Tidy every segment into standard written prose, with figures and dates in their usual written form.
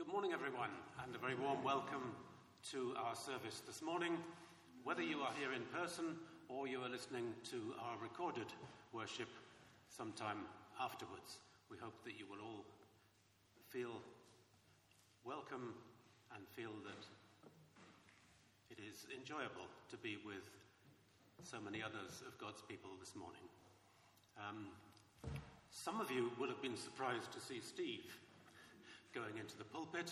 Good morning, everyone, and a very warm welcome to our service this morning. Whether you are here in person or you are listening to our recorded worship sometime afterwards, we hope that you will all feel welcome and feel that it is enjoyable to be with so many others of God's people this morning. Some of you will have been surprised to see Steve going into the pulpit.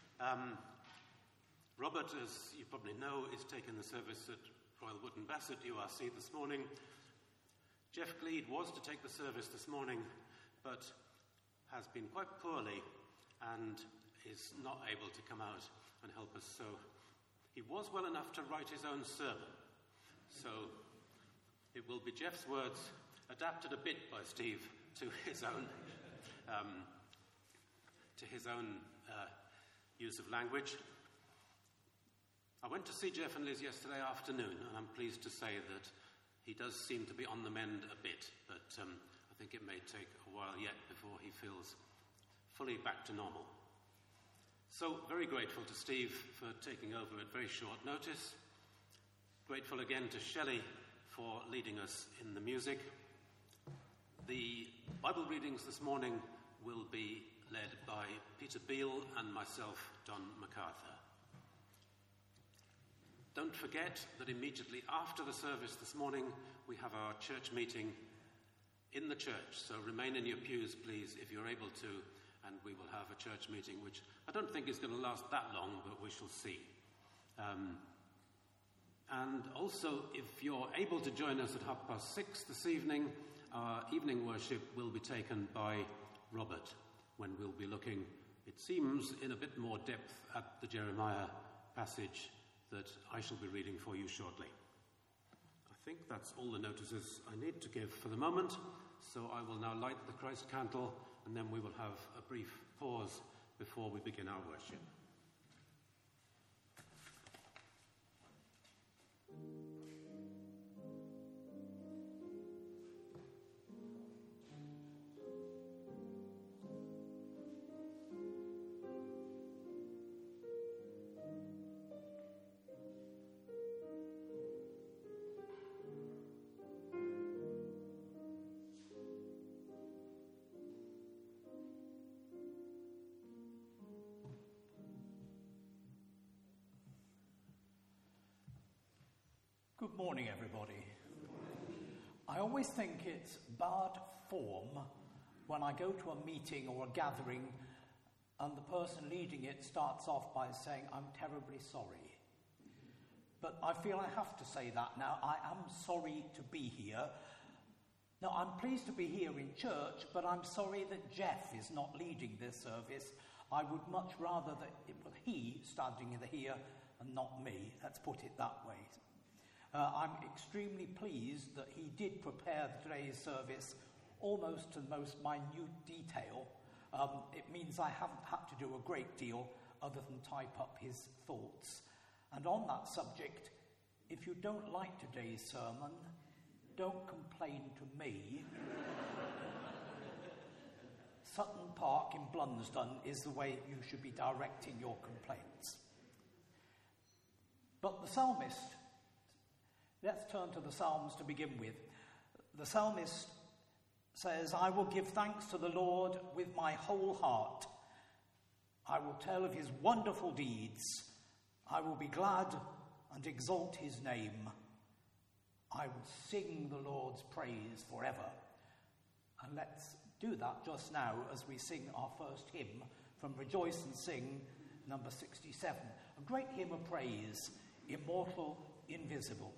Robert, as you probably know, is taking the service at Royal Wootton Bassett URC this morning. Jeff Gleed was to take the service this morning, but has been quite poorly and is not able to come out and help us. So he was well enough to write his own sermon. So it will be Jeff's words adapted a bit by Steve to his own use of language. I went to see Jeff and Liz yesterday afternoon, and I'm pleased to say that he does seem to be on the mend a bit, but I think it may take a while yet before he feels fully back to normal. So, very grateful to Steve for taking over at very short notice. Grateful again to Shelley for leading us in the music. The Bible readings this morning will be led by Peter Beale and myself, Don MacArthur. Don't forget that immediately after the service this morning, we have our church meeting in the church. So remain in your pews, please, if you're able to, and we will have a church meeting, which I don't think is going to last that long, but we shall see. And also, if you're able to join us at 6:30 this evening, our evening worship will be taken by Robert, when we'll be looking, it seems, in a bit more depth at the Jeremiah passage that I shall be reading for you shortly. I think that's all the notices I need to give for the moment, so I will now light the Christ candle, and then we will have a brief pause before we begin our worship. Good morning, everybody. I always think it's bad form when I go to a meeting or a gathering and the person leading it starts off by saying, "I'm terribly sorry." But I feel I have to say that now. I am sorry to be here. Now, I'm pleased to be here in church, but I'm sorry that Jeff is not leading this service. I would much rather that it were he standing here and not me. Let's put it that way. I'm extremely pleased that he did prepare today's service almost to the most minute detail. It means I haven't had to do a great deal other than type up his thoughts. And on that subject, if you don't like today's sermon, don't complain to me. Sutton Park in Blunsdon is the way you should be directing your complaints. But the psalmist, let's turn to the Psalms to begin with. The psalmist says, "I will give thanks to the Lord with my whole heart. I will tell of his wonderful deeds. I will be glad and exalt his name. I will sing the Lord's praise forever." And let's do that just now as we sing our first hymn from Rejoice and Sing, number 67. A great hymn of praise, Immortal, Invisible.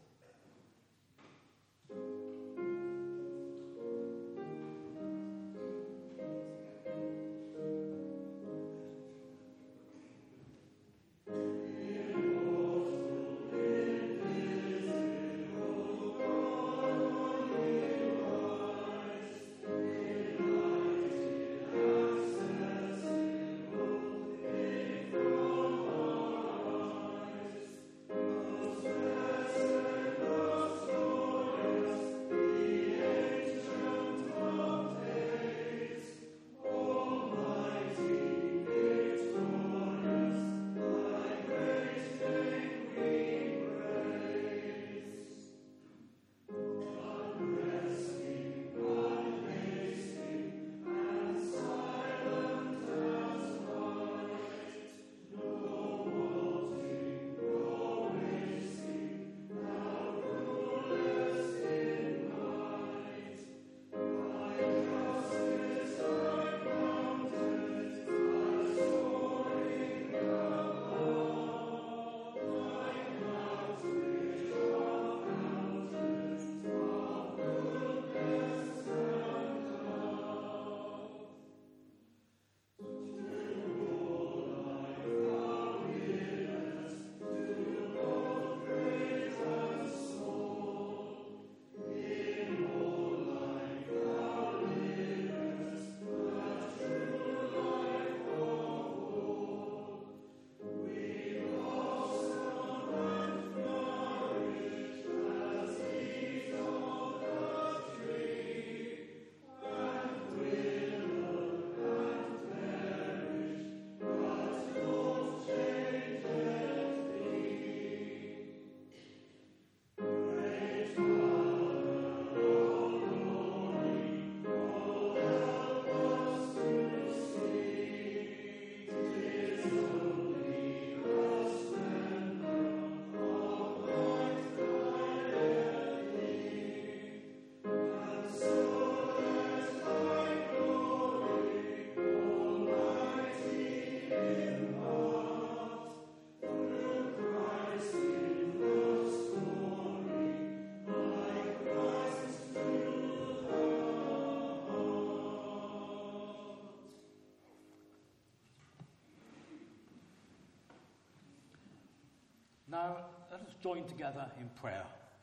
Now, let us join together in prayer.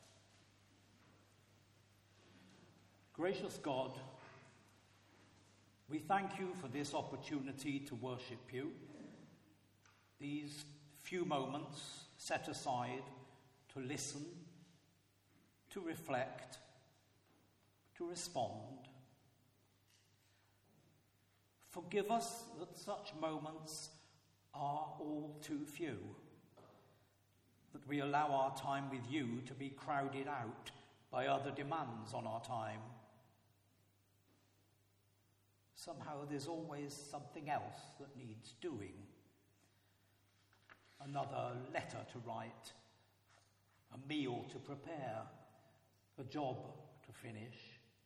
Gracious God, we thank you for this opportunity to worship you. These few moments set aside to listen, to reflect, to respond. Forgive us that such moments are all too few, that we allow our time with you to be crowded out by other demands on our time. Somehow there's always something else that needs doing. Another letter to write, a meal to prepare, a job to finish,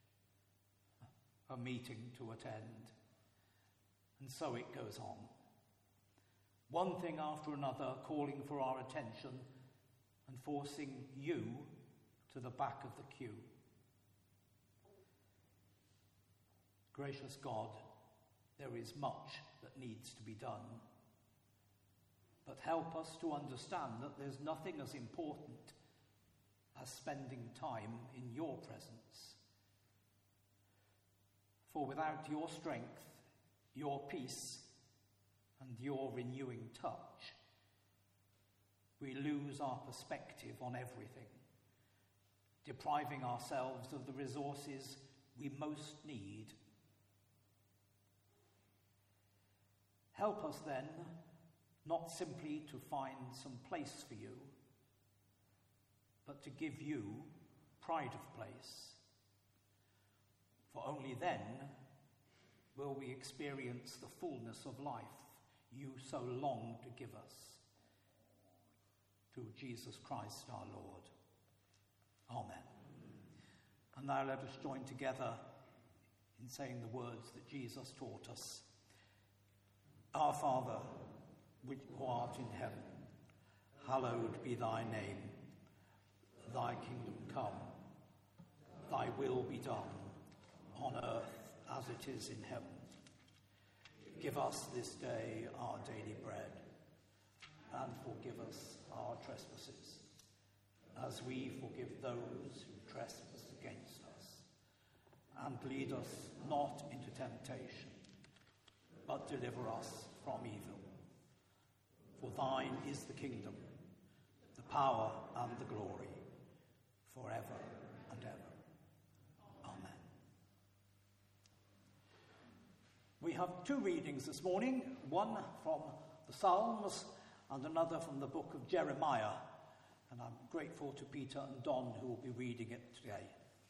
a meeting to attend, and so it goes on. One thing after another calling for our attention and forcing you to the back of the queue. Gracious God, there is much that needs to be done, but help us to understand that there's nothing as important as spending time in your presence. For without your strength, your peace, and your renewing touch, we lose our perspective on everything, depriving ourselves of the resources we most need. Help us then, not simply to find some place for you, but to give you pride of place. For only then will we experience the fullness of life you so long to give us. Through Jesus Christ our Lord. Amen. And now let us join together in saying the words that Jesus taught us. Our Father, which art in heaven, hallowed be thy name. Thy kingdom come, thy will be done, on earth as it is in heaven. Give us this day our daily bread, and forgive us our trespasses, as we forgive those who trespass against us. And lead us not into temptation, but deliver us from evil. For thine is the kingdom, the power, and the glory, forever and ever. Amen. We have two readings this morning, one from the Psalms and another from the book of Jeremiah. And I'm grateful to Peter and Don who will be reading it today.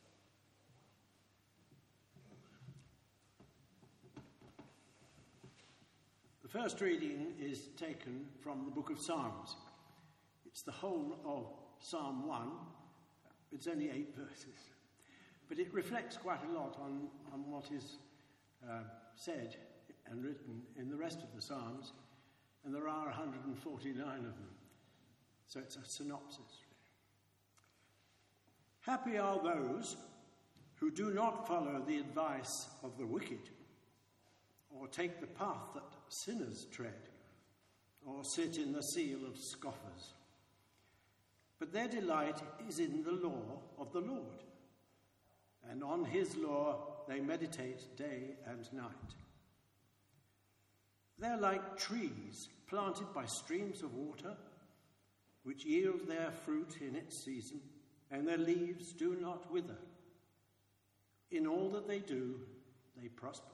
The first reading is taken from the book of Psalms. It's the whole of Psalm 1. It's only 8 verses. But it reflects quite a lot on what is said and written in the rest of the Psalms. And there are 149 of them. So it's a synopsis. Happy are those who do not follow the advice of the wicked, or take the path that sinners tread, or sit in the seal of scoffers. But their delight is in the law of the Lord, and on his law they meditate day and night. They're like trees planted by streams of water, which yield their fruit in its season, and their leaves do not wither. In all that they do, they prosper.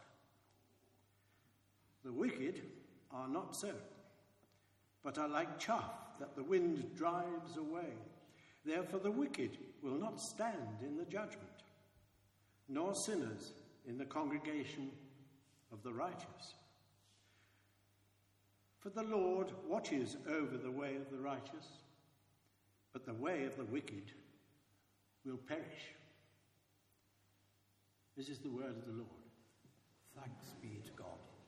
The wicked are not so, but are like chaff that the wind drives away. Therefore the wicked will not stand in the judgment, nor sinners in the congregation of the righteous. For the Lord watches over the way of the righteous, but the way of the wicked will perish. This is the word of the Lord. Thanks be to God.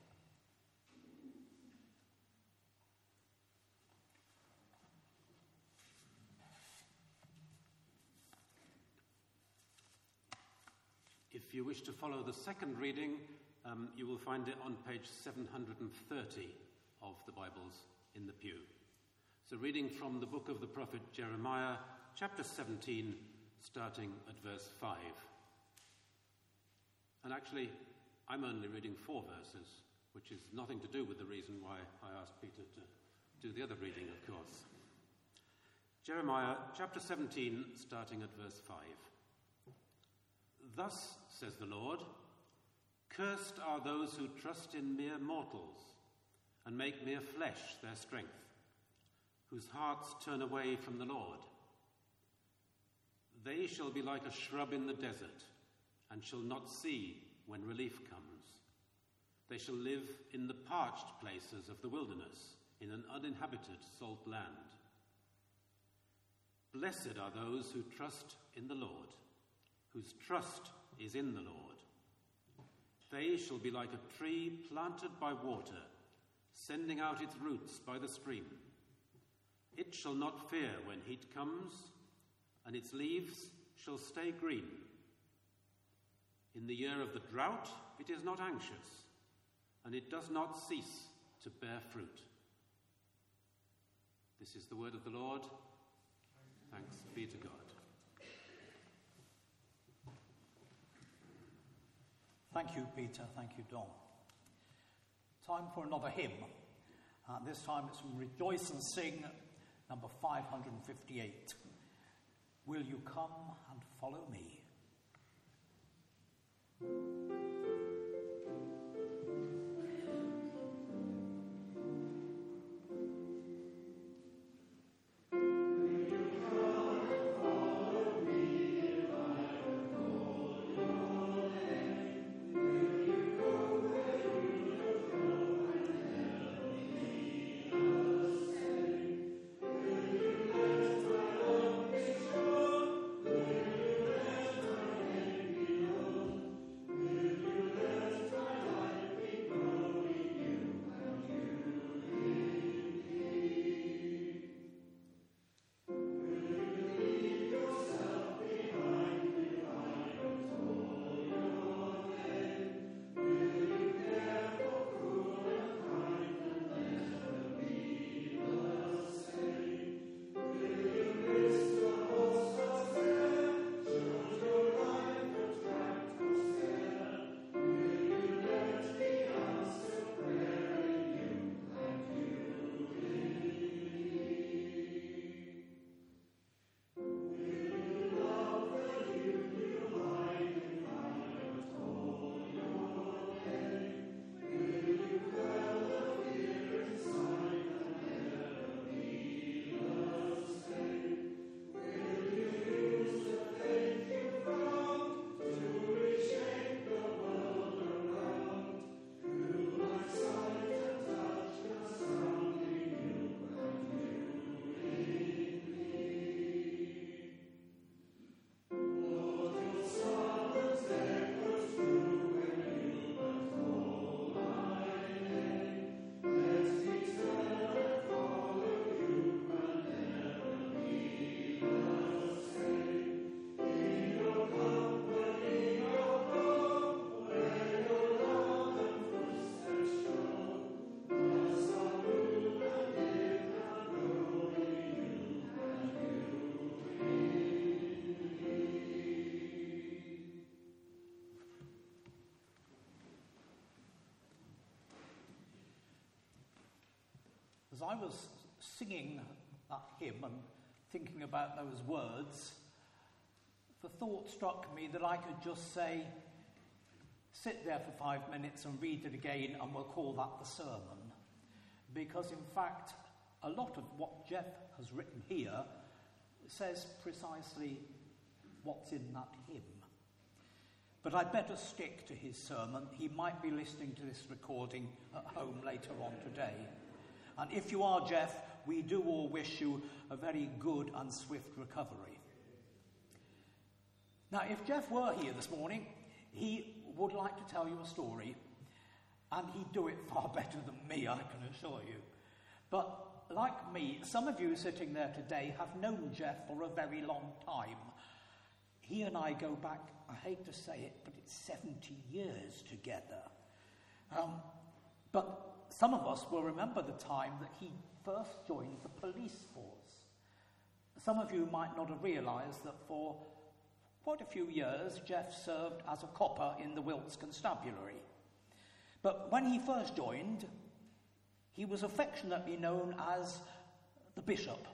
If you wish to follow the second reading, you will find it on page 730 of the Bibles in the pew. So reading from the book of the prophet Jeremiah, chapter 17, starting at verse 5. And actually, I'm only reading 4 verses, which is nothing to do with the reason why I asked Peter to do the other reading, of course. Jeremiah, chapter 17, starting at verse 5. Thus says the Lord, cursed are those who trust in mere mortals and make mere flesh their strength, whose hearts turn away from the Lord. They shall be like a shrub in the desert, and shall not see when relief comes. They shall live in the parched places of the wilderness, in an uninhabited salt land. Blessed are those who trust in the Lord, whose trust is in the Lord. They shall be like a tree planted by water, sending out its roots by the stream. It shall not fear when heat comes, and its leaves shall stay green. In the year of the drought, it is not anxious, and it does not cease to bear fruit. This is the word of the Lord. Thanks be to God. Thank you, Peter. Thank you, Don. Time for another hymn. This time it's from Rejoice and Sing, number 558. Will you come and follow me? As I was singing that hymn and thinking about those words, the thought struck me that I could just say, sit there for 5 minutes and read it again, and we'll call that the sermon. Because in fact, a lot of what Jeff has written here says precisely what's in that hymn. But I'd better stick to his sermon. He might be listening to this recording at home later on today. And if you are, Jeff, we do all wish you a very good and swift recovery. Now, if Jeff were here this morning, he would like to tell you a story, and he'd do it far better than me, I can assure you. But like me, some of you sitting there today have known Jeff for a very long time. He and I go back, I hate to say it, but it's 70 years together. But some of us will remember the time that he first joined the police force. Some of you might not have realised that for quite a few years Jeff served as a copper in the Wilts Constabulary. But when he first joined, he was affectionately known as the Bishop.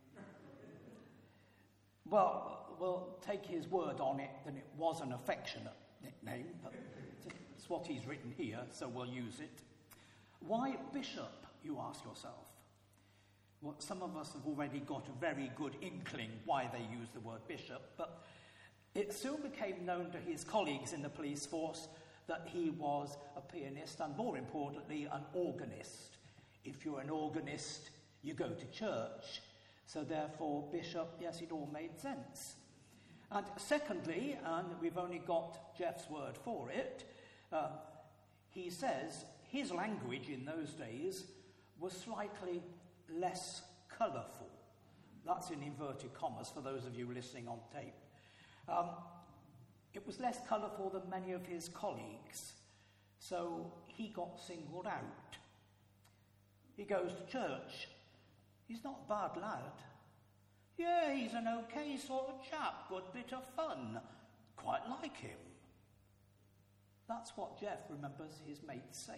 Well, we'll take his word on it that it was an affectionate nickname, but it's what he's written here, so we'll use it. Why Bishop, you ask yourself? Well, some of us have already got a very good inkling why they use the word bishop, but it soon became known to his colleagues in the police force that he was a pianist and, more importantly, an organist. If you're an organist, you go to church. So therefore, bishop, yes, it all made sense. And secondly, and we've only got Jeff's word for it, he says his language in those days was slightly less colourful. That's in inverted commas for those of you listening on tape. It was less colourful than many of his colleagues, so he got singled out. He goes to church. He's not a bad lad. Yeah, he's an okay sort of chap, good bit of fun. Quite like him. That's what Jeff remembers his mates saying.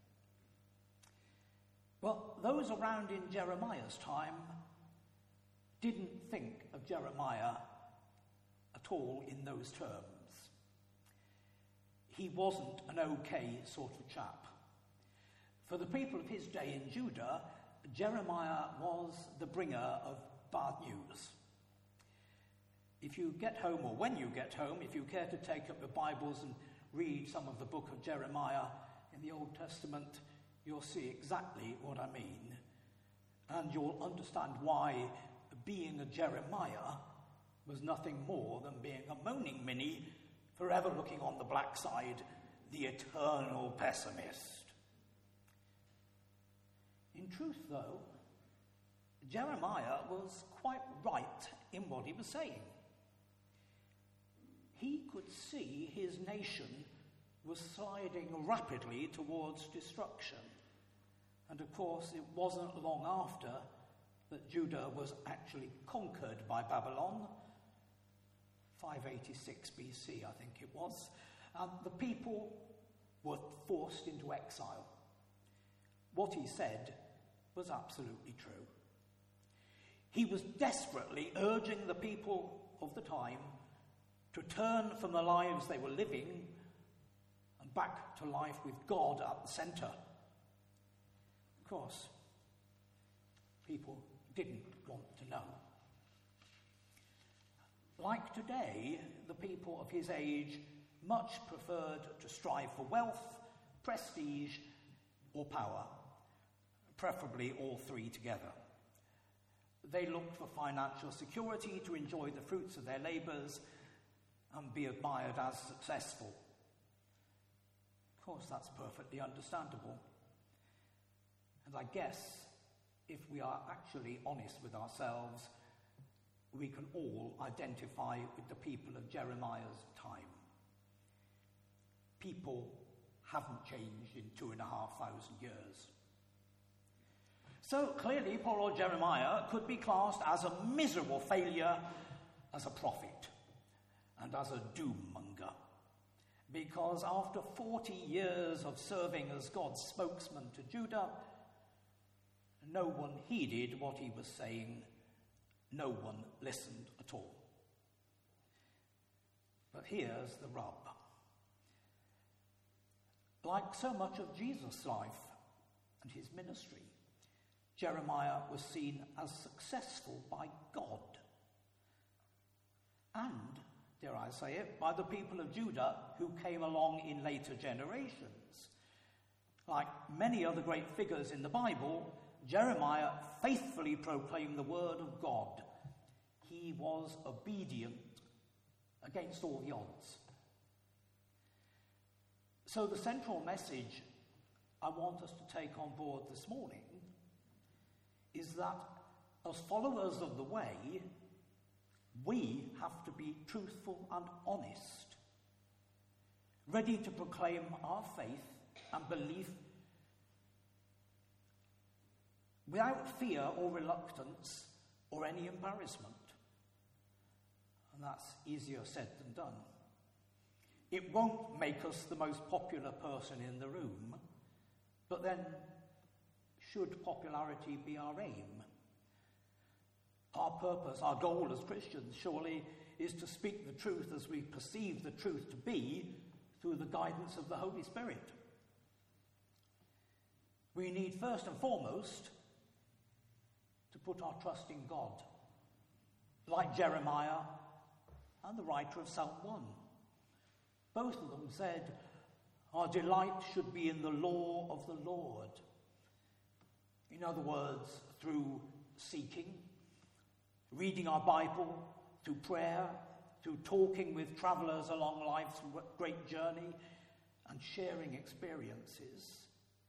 Well, those around in Jeremiah's time didn't think of Jeremiah at all in those terms. He wasn't an okay sort of chap. For the people of his day in Judah, Jeremiah was the bringer of bad news. If you get home, or when you get home, if you care to take up your Bibles and read some of the book of Jeremiah in the Old Testament, you'll see exactly what I mean. And you'll understand why being a Jeremiah was nothing more than being a moaning Minnie, forever looking on the black side, the eternal pessimist. In truth, though, Jeremiah was quite right in what he was saying. He could see his nation was sliding rapidly towards destruction. And of course, it wasn't long after that Judah was actually conquered by Babylon, 586 BC, I think it was, and the people were forced into exile. What he said was absolutely true. He was desperately urging the people of the time to turn from the lives they were living and back to life with God at the centre. Of course, people didn't want to know. Like today, the people of his age much preferred to strive for wealth, prestige, or power, preferably all three together. They looked for financial security to enjoy the fruits of their labours and be admired as successful. Of course, that's perfectly understandable. And I guess if we are actually honest with ourselves, we can all identify with the people of Jeremiah's time. People haven't changed in 2,500 years. So clearly, poor old Jeremiah could be classed as a miserable failure as a prophet and as a doom-monger, because after 40 years of serving as God's spokesman to Judah, no one heeded what he was saying. No one listened at all. But here's the rub. Like so much of Jesus' life and his ministry, Jeremiah was seen as successful by God and, dare I say it, by the people of Judah who came along in later generations. Like many other great figures in the Bible, Jeremiah faithfully proclaimed the word of God. He was obedient against all the odds. So the central message I want us to take on board this morning is that as followers of the way, we have to be truthful and honest, ready to proclaim our faith and belief without fear or reluctance or any embarrassment. And that's easier said than done. It won't make us the most popular person in the room, but then, should popularity be our aim? Our purpose, our goal as Christians, surely, is to speak the truth as we perceive the truth to be through the guidance of the Holy Spirit. We need first and foremost to put our trust in God, like Jeremiah and the writer of Psalm 1. Both of them said, our delight should be in the law of the Lord. In other words, through seeking, reading our Bible, through prayer, through talking with travellers along life's great journey, and sharing experiences.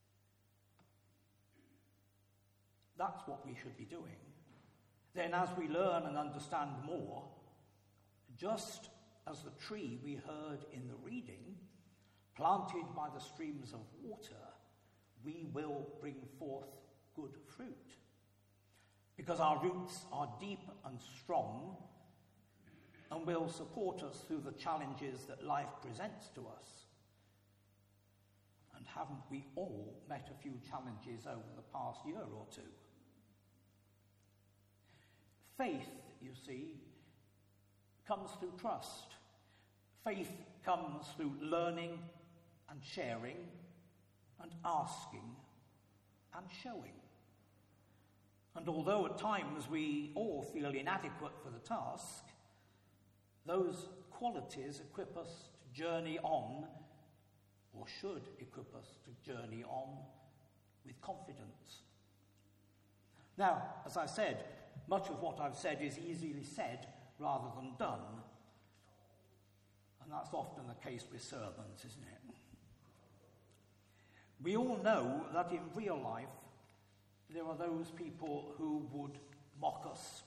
That's what we should be doing. Then as we learn and understand more, just as the tree we heard in the reading, planted by the streams of water, we will bring forth good fruit. Because our roots are deep and strong and will support us through the challenges that life presents to us. And haven't we all met a few challenges over the past year or two? Faith, you see, comes through trust. Faith comes through learning and sharing and asking and showing. And although at times we all feel inadequate for the task, those qualities equip us to journey on, or should equip us to journey on, with confidence. Now, as I said, much of what I've said is easily said rather than done. And that's often the case with sermons, isn't it? We all know that in real life there are those people who would mock us,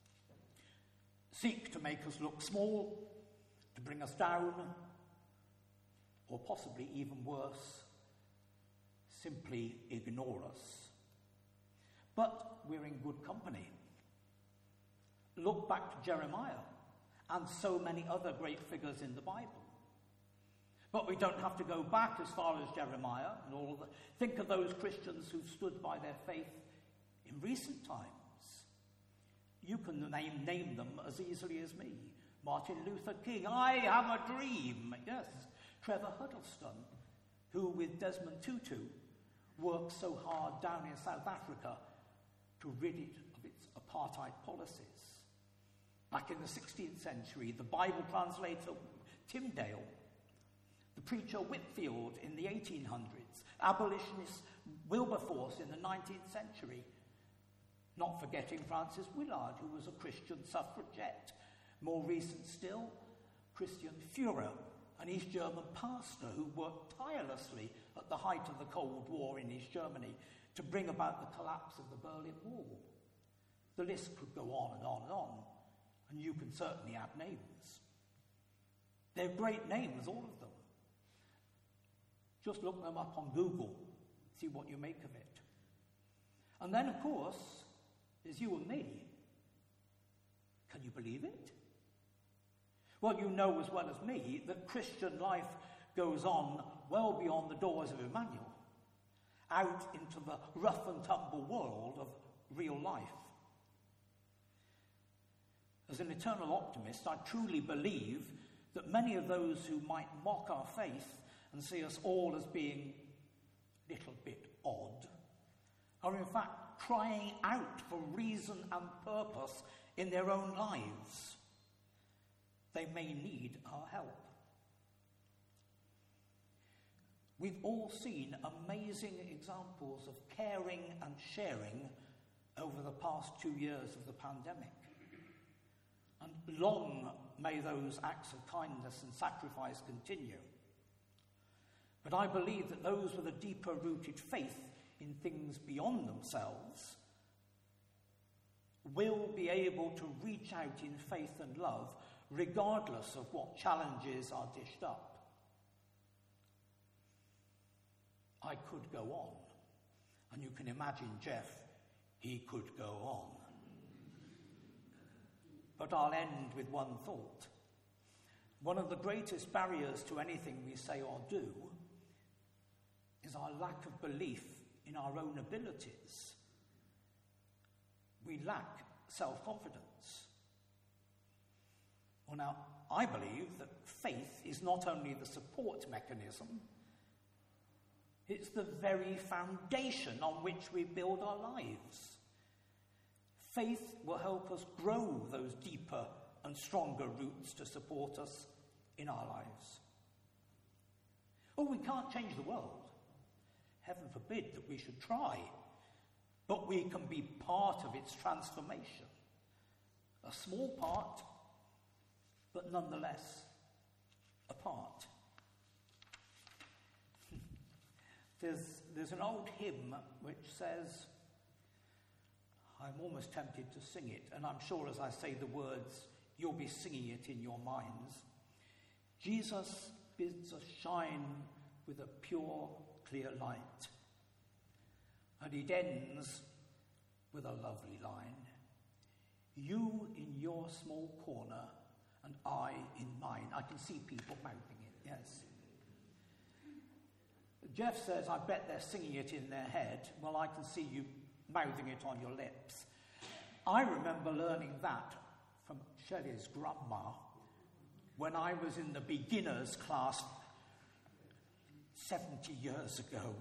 seek to make us look small, to bring us down, or possibly even worse, simply ignore us. But we're in good company. Look back to Jeremiah and so many other great figures in the Bible. But we don't have to go back as far as Jeremiah and all of that. Think of those Christians who've stood by their faith in recent times. You can name them as easily as me. Martin Luther King, I have a dream. Yes. Trevor Huddleston, who with Desmond Tutu worked so hard down in South Africa to rid it of its apartheid policies. Back in the 16th century, the Bible translator Tyndale, the preacher Whitfield in the 1800s, abolitionist Wilberforce in the 19th century, not forgetting Francis Willard, who was a Christian suffragette. More recent still, Christian Führer, an East German pastor who worked tirelessly at the height of the Cold War in East Germany to bring about the collapse of the Berlin Wall. The list could go on and on and on, and you can certainly add names. They're great names, all of them. Just look them up on Google, see what you make of it. And then, of course, there's you and me. Can you believe it? Well, you know as well as me that Christian life goes on well beyond the doors of Emmanuel, out into the rough and tumble world of real life. As an eternal optimist, I truly believe that many of those who might mock our faith and see us all as being a little bit odd are in fact crying out for reason and purpose in their own lives. They may need our help. We've all seen amazing examples of caring and sharing over the past 2 years of the pandemic. And long may those acts of kindness and sacrifice continue. But I believe that those with a deeper rooted faith in things beyond themselves will be able to reach out in faith and love regardless of what challenges are dished up. I could go on, and you can imagine Jeff he could go on. But I'll end with one thought. One of the greatest barriers to anything we say or do is our lack of belief in our own abilities. We lack self-confidence. Well, now, I believe that faith is not only the support mechanism, it's the very foundation on which we build our lives. Faith will help us grow those deeper and stronger roots to support us in our lives. Oh, we can't change the world. Heaven forbid that we should try. But we can be part of its transformation. A small part, but nonetheless a part. There's an old hymn which says, I'm almost tempted to sing it, and I'm sure as I say the words, you'll be singing it in your minds. Jesus bids us shine with a pure, clear light. And it ends with a lovely line. You in your small corner and I in mine. I can see people mouthing it, yes. Jeff says, I bet they're singing it in their head. Well, I can see you mouthing it on your lips. I remember learning that from Shelley's grandma when I was in the beginners class 70 years ago.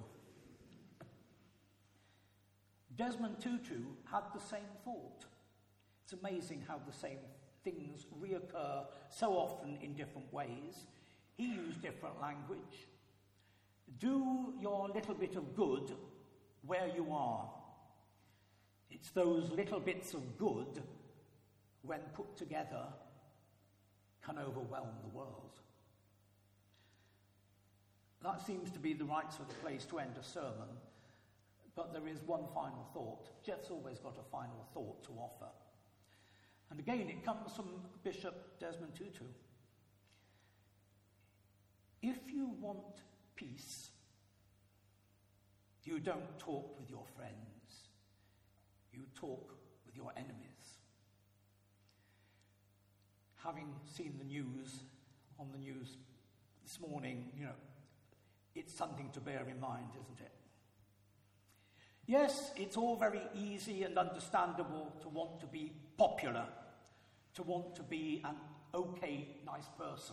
Desmond Tutu had the same thought. It's amazing how the same things reoccur so often in different ways. He used different language. Do your little bit of good where you are. It's those little bits of good, when put together, can overwhelm the world. That seems to be the right sort of place to end a sermon, but there is one final thought. Jeff's always got a final thought to offer. And again, it comes from Bishop Desmond Tutu. If you want peace, you don't talk with your friends. You talk with your enemies. Having seen the news, on the news this morning, it's something to bear in mind, isn't it? Yes, it's all very easy and understandable to want to be popular, to want to be an okay, nice person.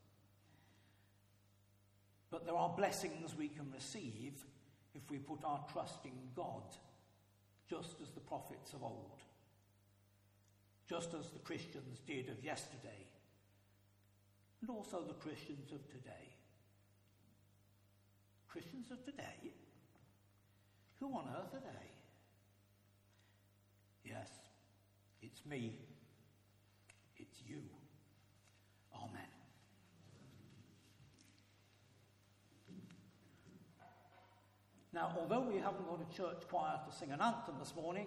But there are blessings we can receive if we put our trust in God, just as the prophets of old, just as the Christians did of yesterday, and also the Christians of today. Christians of today? Who on earth are they? Yes, it's me. It's you. Amen. Now, although we haven't got a church choir to sing an anthem this morning,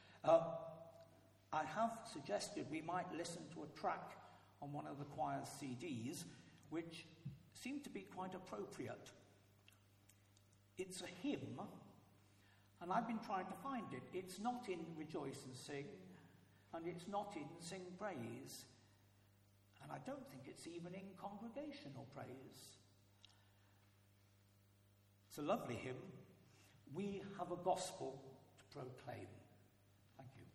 I have suggested we might listen to a track on one of the choir's CDs, which seemed to be quite appropriate. It's a hymn, and I've been trying to find it. It's not in Rejoice and Sing, and it's not in Sing Praise, and I don't think it's even in Congregational Praise. It's a lovely hymn. We have a gospel to proclaim. Thank you.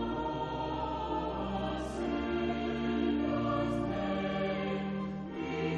We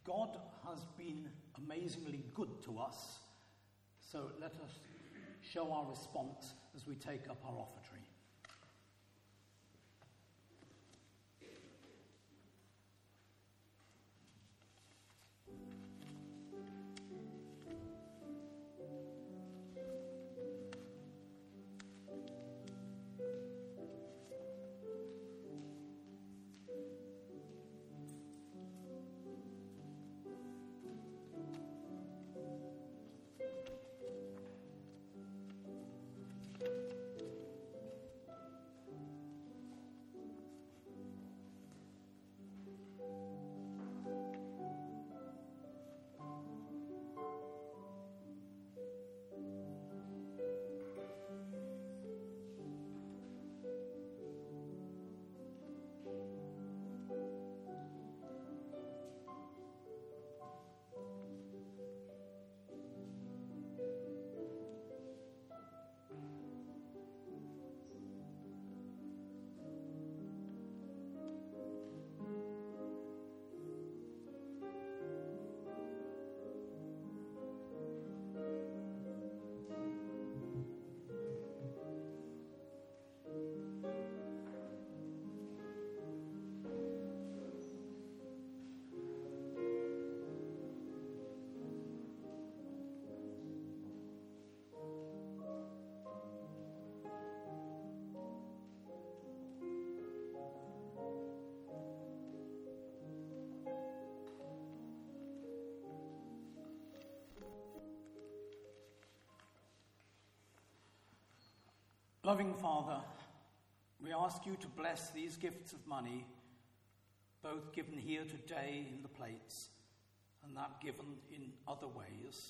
God has been amazingly good to us, so let us show our response as we take up our offertory. Loving Father, we ask you to bless these gifts of money, both given here today in the plates and that given in other ways.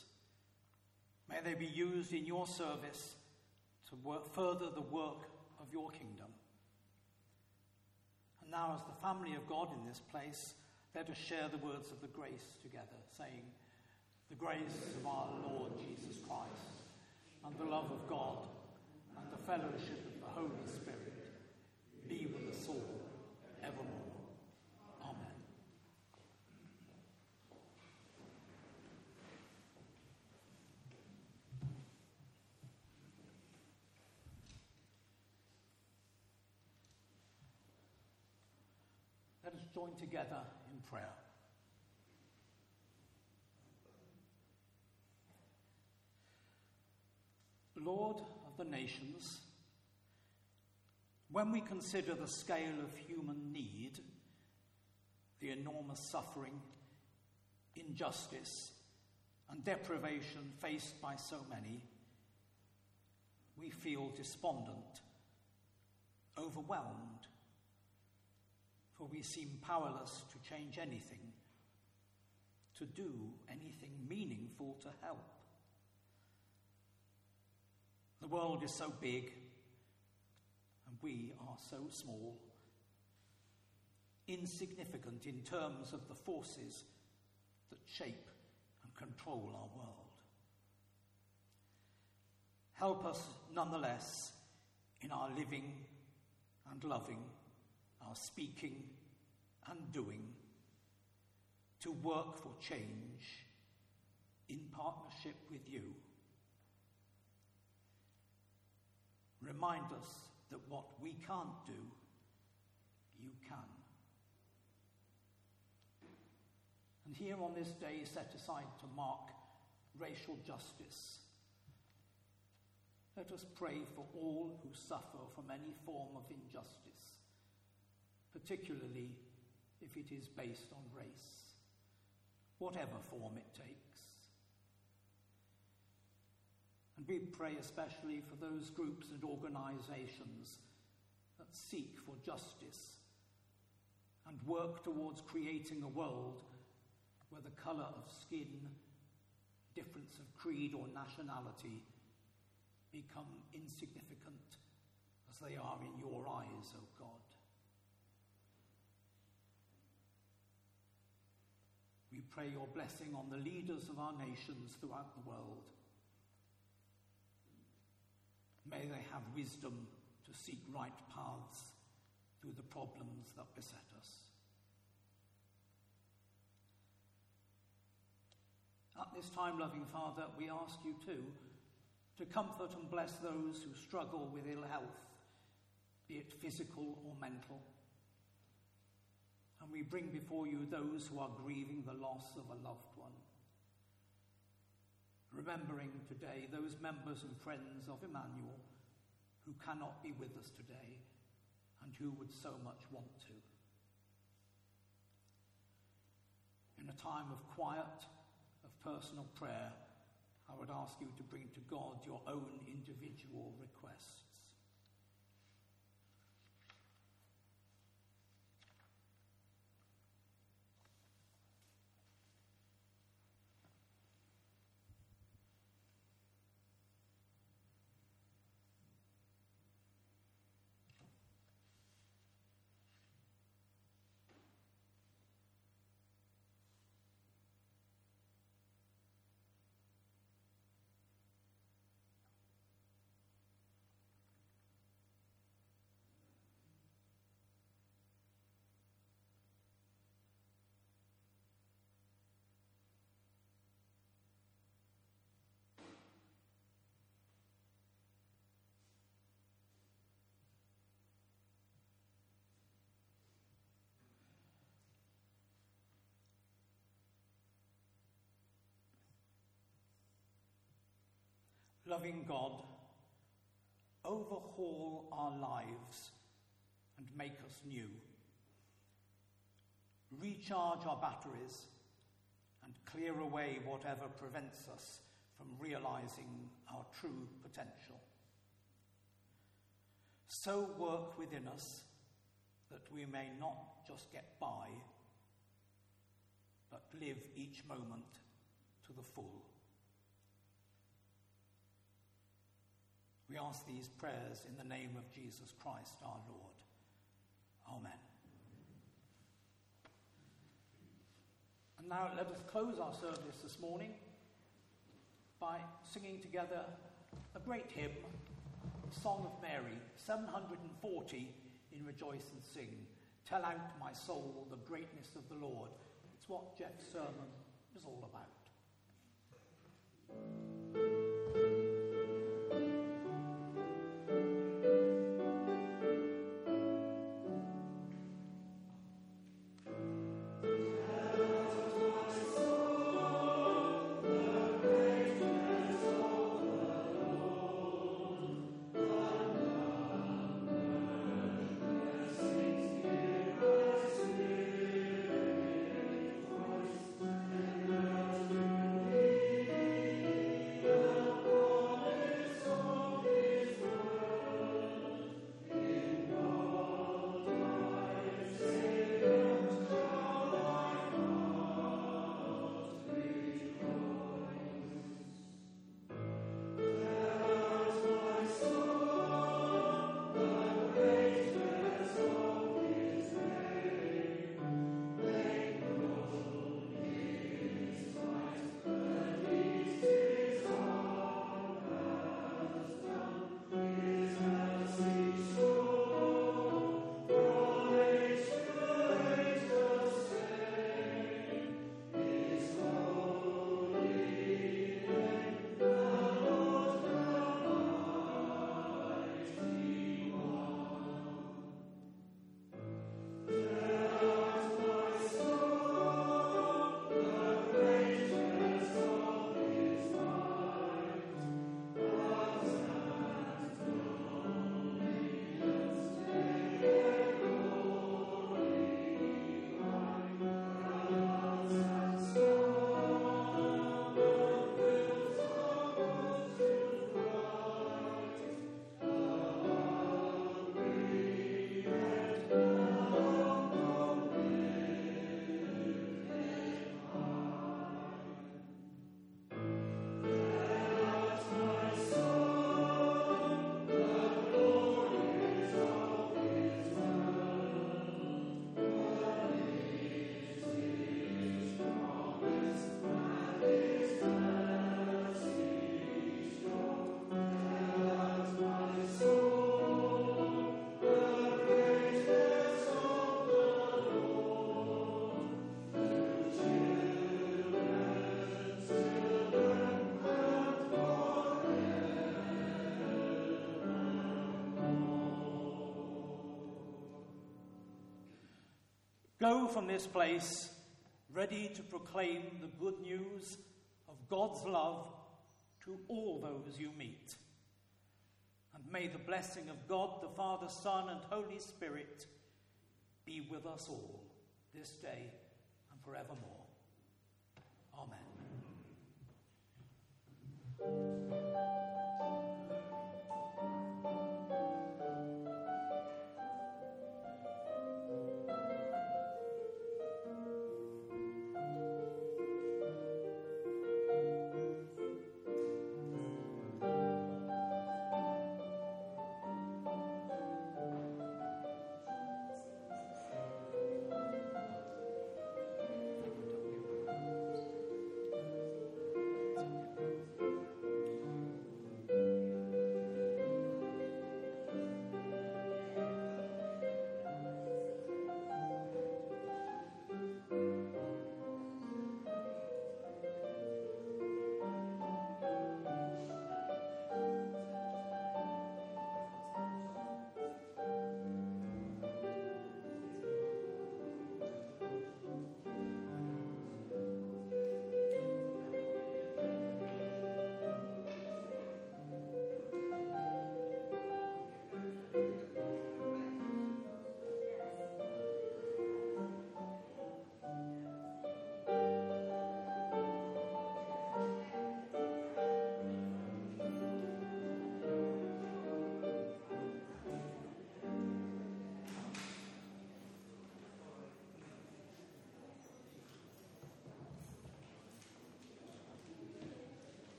May they be used in your service to further the work of your kingdom. And now, as the family of God in this place, let us share the words of the grace together, saying, "The grace of our Lord Jesus Christ, and the love of God, and the fellowship of the Holy Spirit be with us all evermore. Amen." Let us join together in prayer. Lord of the nations, when we consider the scale of human need, the enormous suffering, injustice, and deprivation faced by so many, we feel despondent, overwhelmed, for we seem powerless to change anything, to do anything meaningful to help. The world is so big, and we are so small, insignificant in terms of the forces that shape and control our world. Help us nonetheless in our living and loving, our speaking and doing, to work for change in partnership with you. Remind us that what we can't do, you can. And here on this day set aside to mark racial justice, let us pray for all who suffer from any form of injustice, particularly if it is based on race, whatever form it takes. And we pray especially for those groups and organizations that seek for justice and work towards creating a world where the color of skin, difference of creed or nationality become insignificant as they are in your eyes, O God. We pray your blessing on the leaders of our nations throughout the world. May they have wisdom to seek right paths through the problems that beset us. At this time, loving Father, we ask you too to comfort and bless those who struggle with ill health, be it physical or mental. And we bring before you those who are grieving the loss of a loved one. Remembering today those members and friends of Emmanuel who cannot be with us today and who would so much want to. In a time of quiet, of personal prayer, I would ask you to bring to God your own individual requests. Loving God, overhaul our lives and make us new. Recharge our batteries and clear away whatever prevents us from realizing our true potential. So work within us that we may not just get by, but live each moment to the full. We ask these prayers in the name of Jesus Christ our Lord. Amen. And now let us close our service this morning by singing together a great hymn, Song of Mary, 740 in Rejoice and Sing. Tell out, my soul, the greatness of the Lord. It's what Jeff's sermon is all about. Go from this place ready to proclaim the good news of God's love to all those you meet. And may the blessing of God, the Father, Son, and Holy Spirit be with us all this day and forevermore. Amen.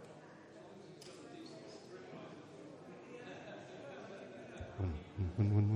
When